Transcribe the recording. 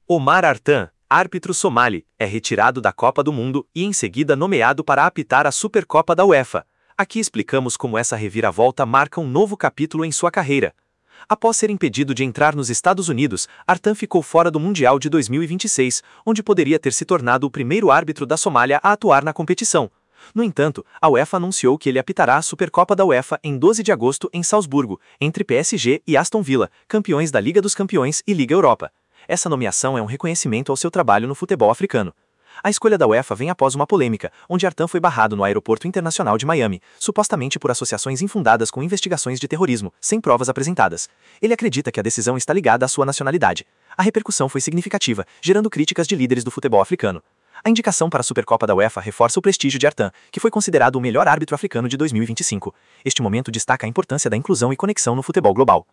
Omar Artan, árbitro somali, é retirado da Copa do Mundo e em seguida nomeado para apitar a Supercopa da UEFA. Aqui explicamos como essa reviravolta marca um novo capítulo em sua carreira. Após ser impedido de entrar nos Estados Unidos, Artan ficou fora do Mundial de 2026, onde poderia ter se tornado o primeiro árbitro da Somália a atuar na competição. No entanto, a UEFA anunciou que ele apitará a Supercopa da UEFA em 12 de agosto em Salzburgo, entre PSG e Aston Villa, campeões da Liga dos Campeões e Liga Europa. Essa nomeação é um reconhecimento ao seu trabalho no futebol africano. A escolha da UEFA vem após uma polêmica, onde Artan foi barrado no Aeroporto Internacional de Miami, supostamente por associações infundadas com investigações de terrorismo, sem provas apresentadas. Ele acredita que a decisão está ligada à sua nacionalidade. A repercussão foi significativa, gerando críticas de líderes do futebol africano. A indicação para a Supercopa da UEFA reforça o prestígio de Artan, que foi considerado o melhor árbitro africano de 2025. Este momento destaca a importância da inclusão e conexão no futebol global.